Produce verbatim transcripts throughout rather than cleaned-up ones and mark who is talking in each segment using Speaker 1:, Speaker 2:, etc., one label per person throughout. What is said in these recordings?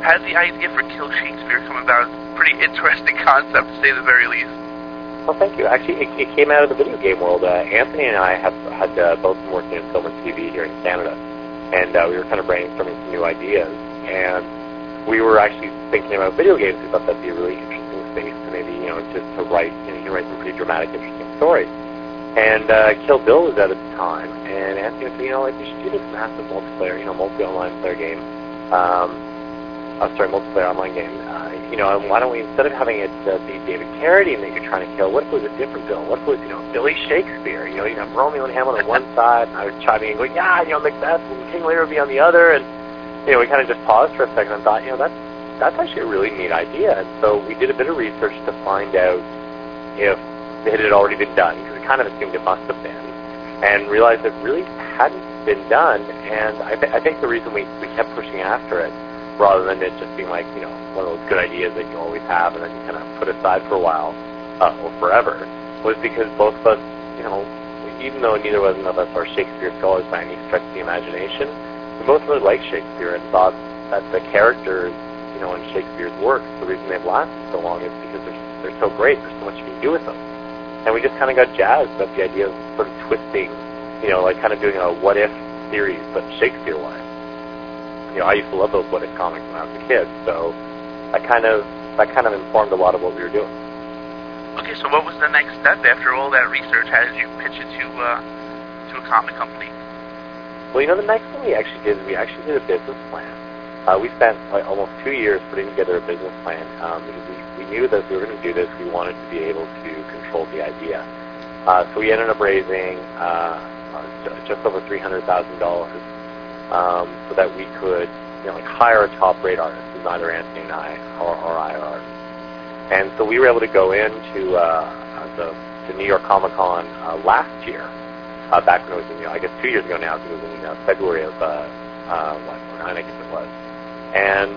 Speaker 1: how did the idea for Kill Shakespeare come about? Pretty interesting concept, to say the very least.
Speaker 2: Well, thank you. Actually, it, it came out of the video game world. Uh, Anthony and I have had uh, both been working in film and T V here in Canada, and uh, we were kind of brainstorming some new ideas, and we were actually thinking about video games. We thought that'd be a really interesting space to maybe, you know, to, to write, you know, you can write some pretty dramatic, interesting stories. And uh, Kill Bill was out at the time, and Anthony said, you know, like, we should do this massive multiplayer, you know, multi-online player game. Um, uh, sorry, multiplayer online game. Uh, you know, and why don't we, instead of having it uh, be David Carradine that you're trying to kill, what if it was a different Bill? What if it was, you know, Billy Shakespeare? You know, you'd have Romeo and Hamlet on one side, and I was chiming in going, yeah, you know, Macbeth and King Lear would be on the other, and, you know, we kind of just paused for a second and thought, you know, that's, that's actually a really neat idea. And so we did a bit of research to find out if it had already been done, because we kind of assumed it must have been, and realized it really hadn't been done. And I, th- I think the reason we, we kept pushing after it, rather than it just being like, you know, one of those good ideas that you always have and then you kind of put aside for a while, uh, or forever, was because both of us, you know, even though neither of us are Shakespeare scholars by any stretch of the imagination, we both really liked Shakespeare and thought that the characters, you know, in Shakespeare's works, the reason they've lasted so long is because they're, they're so great, there's so much you can do with them. And we just kind of got jazzed about the idea of sort of twisting, you know, like kind of doing a what-if series, but Shakespeare-wise. You know, I used to love those what-if comics when I was a kid, so that kind of that kind of informed a lot of what we were doing.
Speaker 1: Okay, so what was the next step after all that research? How did you pitch it to uh, to a comic company?
Speaker 2: Well, you know, the next thing we actually did is we actually did a business plan. Uh, we spent like almost two years putting together a business plan um, because we, we knew that if we were going to do this, we wanted to be able to control the idea. Uh, so we ended up raising uh, just over three hundred thousand dollars um, so that we could, you know, like hire a top-rate artist, who's either Anthony and I or, or I are. And so we were able to go into uh, the, the New York Comic Con uh, last year, uh, back when it was, in, you know, I guess two years ago now, because it was in uh, February of uh, uh, what, or nine, I guess it was. And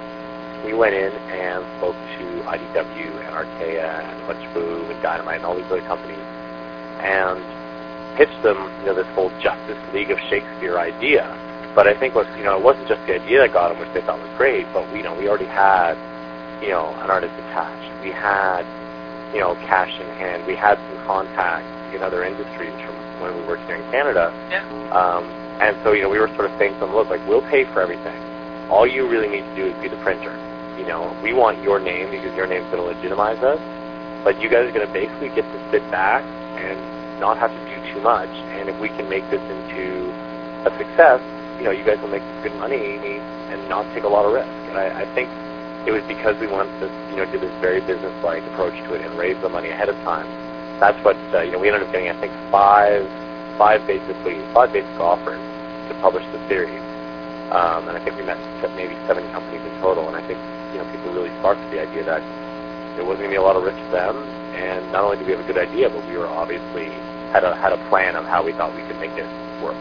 Speaker 2: we went in and spoke to I D W and Archaea and Butch Boo and Dynamite and all these other companies and pitched them, you know, this whole Justice League of Shakespeare idea. But I think, what, you know, it wasn't just the idea that got them, which they thought was great, but, you know, we already had, you know, an artist attached. We had, you know, cash in hand. We had some contacts in other industries from when we worked here in Canada.
Speaker 1: Yeah.
Speaker 2: Um, and so, you know, we were sort of saying to them, look, like, we'll pay for everything. All you really need to do is be the printer. You know, we want your name because your name's going to legitimize us, but you guys are going to basically get to sit back and not have to do too much. And if we can make this into a success, you know, you guys will make good money and not take a lot of risk. And I, I think it was because we wanted to, you know, do this very business-like approach to it and raise the money ahead of time. That's what, uh, you know, we ended up getting, I think, five, five basically, five basic offers to publish the series. Um, and I think we met maybe seven companies in total. And I think, you know, people really sparked the idea that there wasn't going to be a lot of risk to them. And not only did we have a good idea, but we were obviously had a had a plan of how we thought we could make it work.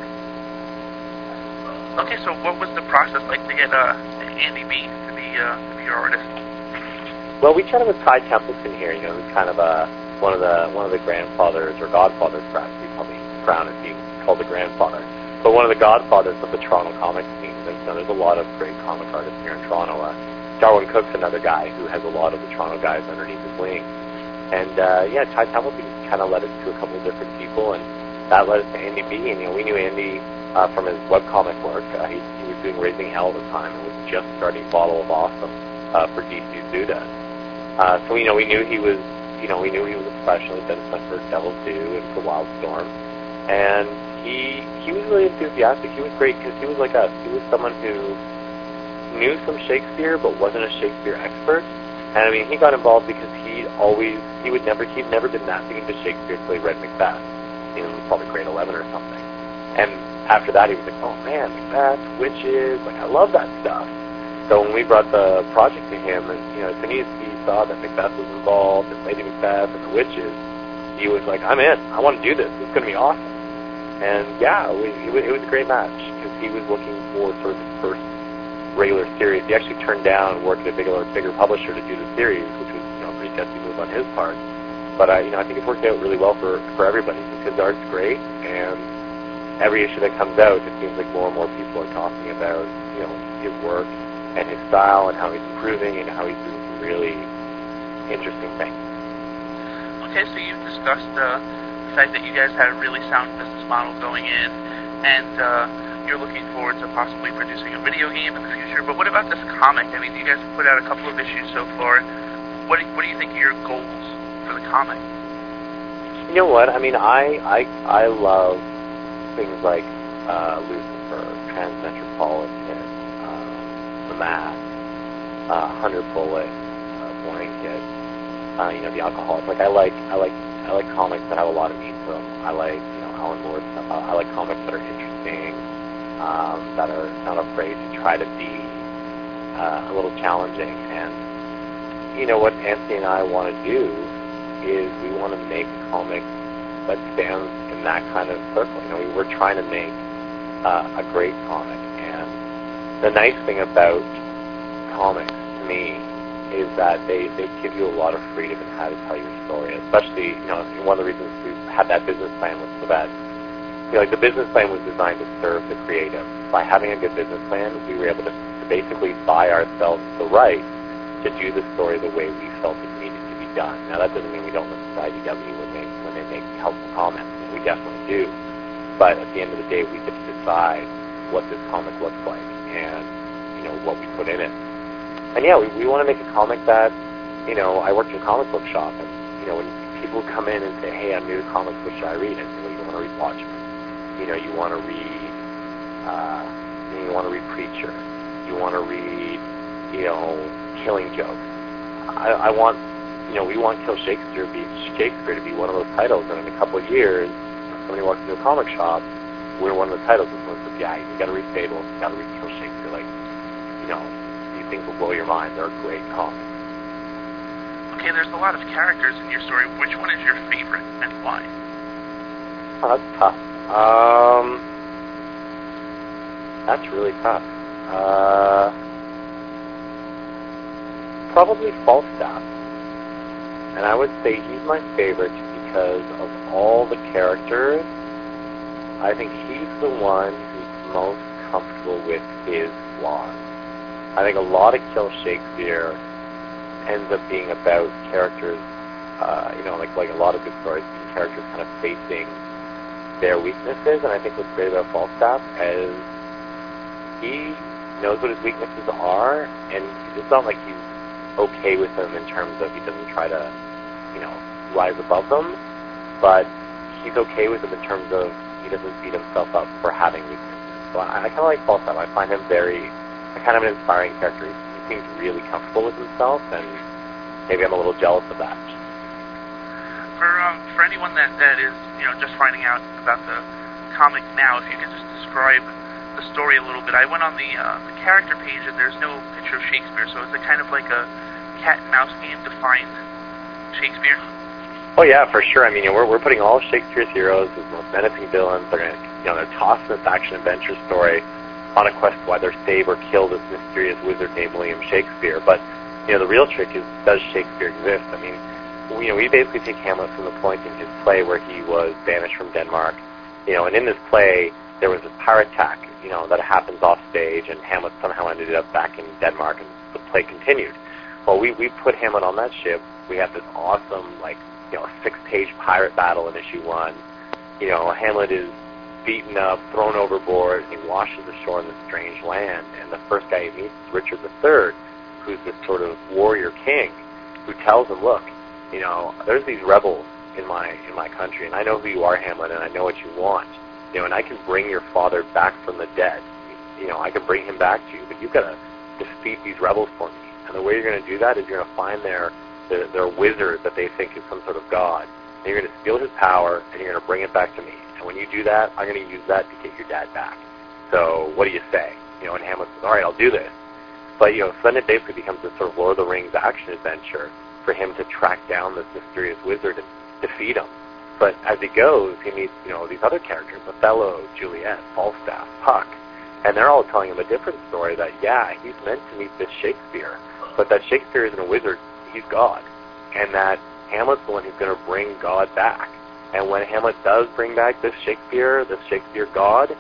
Speaker 1: Okay, so what was the process like to get uh, Andy B to be, uh, to be your artist?
Speaker 2: Well, we chatted with Ty Templeton here. You know, who's kind of a one of the one of the grandfathers or godfathers, perhaps. We probably frown at being called the grandfather, but one of the godfathers of the Toronto comic scene. And so there's a lot of great comic artists here in Toronto. Uh, Darwin Cook's another guy who has a lot of the Toronto guys underneath his wing. And uh, yeah, Ty Templeton kind of led us to a couple of different people, and that led us to Andy B. And you know, we knew Andy uh, from his webcomic work. Uh, he, he was doing Raising Hell at the time and was just starting Bottle of Awesome uh, for D C Zuda. Uh, so you know, we knew he was, you know, we knew he was a professional. He'd done stuff for Devil Two and for Wildstorm, and he he was really enthusiastic. He was great because he was like us. He was someone who knew some Shakespeare but wasn't a Shakespeare expert. And I mean, he got involved because he always, he would never, he'd never been that big into Shakespeare until he read Macbeth, in probably grade eleven or something. And after that, he was like, oh man, Macbeth, witches, like I love that stuff. So when we brought the project to him, and you know, as soon as he saw that Macbeth was involved, and Lady Macbeth, and the witches, he was like, I'm in, I want to do this, this is going to be awesome. And yeah, we, it, it was a great match, because he was looking for sort of his first regular series. He actually turned down working at a bigger, bigger publisher to do the series, which was, you know, a pretty testy move on his part. But uh, you know, I think it's worked out really well for, for everybody, because the art's great, and every issue that comes out, it seems like more and more people are talking about, you know, his work and his style and how he's improving and how he's doing some really interesting things.
Speaker 1: Okay, so you've discussed uh, the fact that you guys had a really sound business model going in, and uh, you're looking forward to possibly producing a video game in the future. But what about this comic? I mean, you guys have put out a couple of issues so far. What do, what do you think are your goals for the comic?
Speaker 2: You know what? I mean, I I, I love things like uh, Lucifer, Transmetropolitan, um, The Mask, uh, Hundred Bullet, uh, Blanket, uh, you know, The Alcoholic. Like I like I like I like comics that have a lot of meat to them. I like you know Alan Moore's stuff. I, I like comics that are interesting, um, that are not afraid to try to be uh, a little challenging. And you know what Anthony and I want to do is we want to make a comic that stands in that kind of circle. You know, we, we're trying to make uh, a great comic, and the nice thing about comics to me is that they, they give you a lot of freedom in how to tell your story. Especially, you know, one of the reasons we had that business plan was so that, you know, like the business plan was designed to serve the creative. By having a good business plan, we were able to, to basically buy ourselves the right to do the story the way we felt it needed to be done. Now, that doesn't mean we don't listen to I D W when they, when they make helpful comments. We definitely do. But at the end of the day, we get to decide what this comic looks like and, you know, what we put in it. And, yeah, we, we want to make a comic that, you know, I worked in a comic book shop, and, you know, when people come in and say, hey, I'm new to comics, what should I read? And you know, you want to read Watchmen. You know, you want to read, uh, you want to read Preacher. You want to read, you know, Killing Joke. I, I want, you know, we want Kill Shakespeare to be Shakespeare to be one of those titles, and in a couple of years, when somebody walks into a comic shop, we're one of the titles, and someone says, yeah, you got to read Fable, you got to read Kill Shakespeare. Like, you know, these things will blow your mind. They're great comics.
Speaker 1: Okay, there's a lot of characters in your story. Which one is your favorite, and why?
Speaker 2: Oh, that's tough. Um, that's really tough. Uh, probably Falstaff. And I would say he's my favorite because of all the characters. I think he's the one who's most comfortable with his flaws. I think a lot of Kill Shakespeare ends up being about characters, uh, you know, like like a lot of good stories, characters kind of facing their weaknesses. And I think what's great about Falstaff is he knows what his weaknesses are, and it's not like he's okay with them in terms of he doesn't try to, you know, rise above them, but he's okay with them in terms of he doesn't beat himself up for having weaknesses. So I, I kind of like Falstaff. I find him very, a kind of an inspiring character. He, he seems really comfortable with himself, and maybe I'm a little jealous of that.
Speaker 1: For um, for anyone that, that is, you know, just finding out about the comic now, if you could just describe the story a little bit. I went on the uh, the character page, and there's no picture of Shakespeare, so it's a kind of like a cat and mouse game to find Shakespeare.
Speaker 2: Oh yeah, for sure. I mean, you know, we're we're putting all of Shakespeare's heroes, his most menacing villains. They're gonna, you know, they're tossed in this action adventure story on a quest to either save or kill this mysterious wizard named William Shakespeare. But you know, the real trick is, does Shakespeare exist? I mean, we, you know, we basically take Hamlet from the point in his play where he was banished from Denmark. You know, and in this play there was a pirate attack, you know, that happens off stage, and Hamlet somehow ended up back in Denmark, and the play continued. Well, we we put Hamlet on that ship. We have this awesome, like, you know, six-page pirate battle in issue one. You know, Hamlet is beaten up, thrown overboard, and he washes ashore in this strange land. And the first guy he meets is Richard the Third, who's this sort of warrior king, who tells him, look, you know, there's these rebels in my in my country, and I know who you are, Hamlet, and I know what you want. You know, and I can bring your father back from the dead. You know, I can bring him back to you, but you've got to defeat these rebels for me. And the way you're going to do that is you're going to find their their, their wizard that they think is some sort of god. And you're going to steal his power, and you're going to bring it back to me. And when you do that, I'm going to use that to get your dad back. So what do you say? You know, and Hamlet says, all right, I'll do this. But, you know, so then it basically becomes this sort of Lord of the Rings action adventure for him to track down this mysterious wizard and defeat him. But as he goes, he meets, you know, these other characters, Othello, Juliet, Falstaff, Puck, and they're all telling him a different story that, yeah, he's meant to meet this Shakespeare, but that Shakespeare isn't a wizard, he's God, and that Hamlet's the one who's going to bring God back. And when Hamlet does bring back this Shakespeare, this Shakespeare God,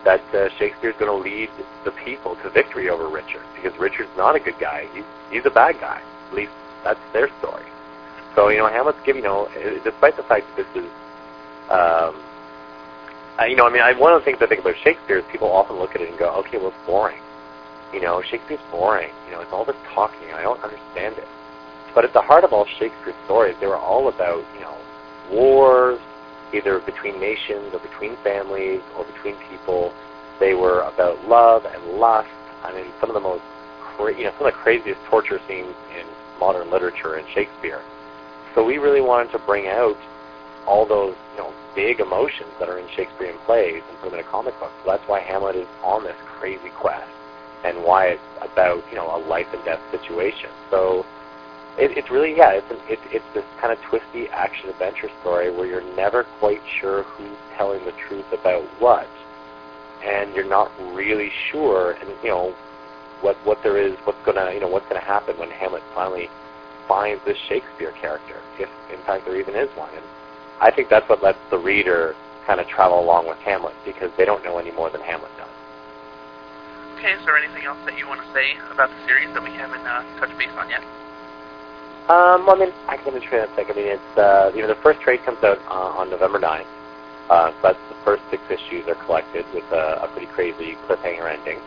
Speaker 2: that uh, Shakespeare's going to lead the people to victory over Richard, because Richard's not a good guy. He's, he's a bad guy. At least that's their story. So, you know, Hamlet's giving, you know, despite the fact that this is, um, uh, you know, I mean, I, one of the things I think about Shakespeare is people often look at it and go, okay, well, it's boring. You know, Shakespeare's boring. You know, it's all this talking. I don't understand it. But at the heart of all Shakespeare's stories, they were all about, you know, wars, either between nations or between families or between people. They were about love and lust. I mean, some of the most, cra- you know, some of the craziest torture scenes in modern literature in Shakespeare. So we really wanted to bring out all those, you know, big emotions that are in Shakespearean plays and put them in a comic book. So that's why Hamlet is on this crazy quest and why it's about, you know, a life and death situation. So it, it's really, yeah, it's, an, it, it's this kind of twisty action-adventure story where you're never quite sure who's telling the truth about what, and you're not really sure, and, you know, what what there is, what's gonna, you know, what's gonna happen when Hamlet finally finds this Shakespeare character, if in fact there even is one. And I think that's what lets the reader kind of travel along with Hamlet, because they don't know any more than Hamlet does.
Speaker 1: Okay, is there anything else that you want to say about the series that we haven't uh, touched base on yet?
Speaker 2: Um, well, I mean, I can mention it in a second. I mean, it's, uh, you know, the first trade comes out uh, on November ninth. Uh, so that's the first six issues are collected with a, a pretty crazy cliffhanger ending.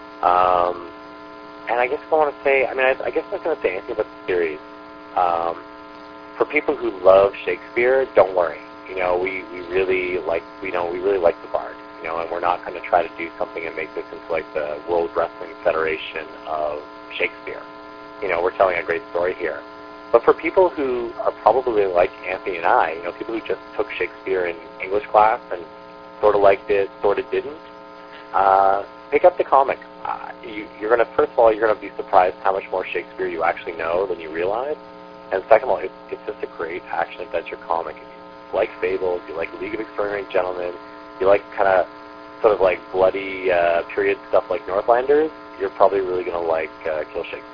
Speaker 2: Um, and I guess I want to say, I mean, I, I guess I'm not going to say anything about the series. Um, for people who love Shakespeare, don't worry. You know, we, we really like, you know, we really like the Bard. You know, and we're not going to try to do something and make this into like the World Wrestling Federation of Shakespeare. You know, we're telling a great story here. But for people who are probably like Anthony and I, you know, people who just took Shakespeare in English class and sort of liked it, sort of didn't, uh, pick up the comic. Uh, you, you're going to, first of all, you're going to be surprised how much more Shakespeare you actually know than you realize. And second of all, it's, it's just a great action-adventure comic. If you like fables, you like League of Extraordinary Gentlemen, you like kind of sort of like bloody uh, period stuff like Northlanders, you're probably really going to like uh, Kill Shakespeare.